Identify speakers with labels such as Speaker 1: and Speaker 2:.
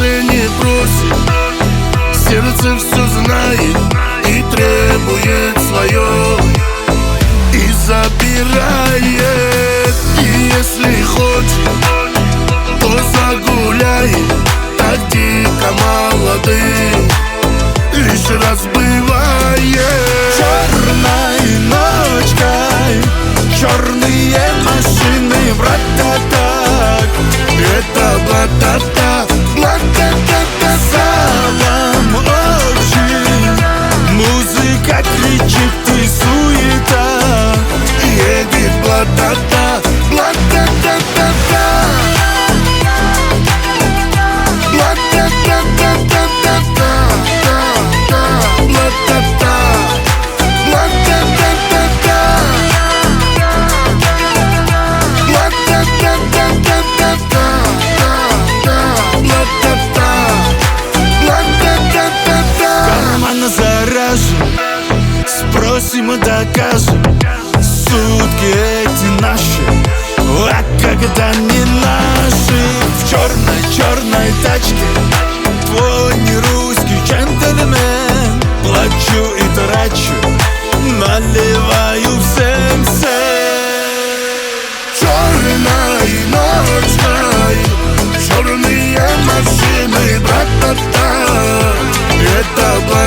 Speaker 1: сердце не просит, сердце все знает и требует свое, и забирает. И если хочет, то загуляет так дико молодым, лишь разбывает.
Speaker 2: Черной ночкой черные машины, брататак.
Speaker 1: Это блатата, блатата,
Speaker 2: Салам общий, музыка кричит и суета.
Speaker 1: едет блатата, блатата,
Speaker 2: спросим и докажем, сутки эти наши, а когда не наши. В черной тачке твой нерусский джентльмен. Плачу и трачу, наливаю всем всем.
Speaker 1: черной ночной черные машины, братата. Это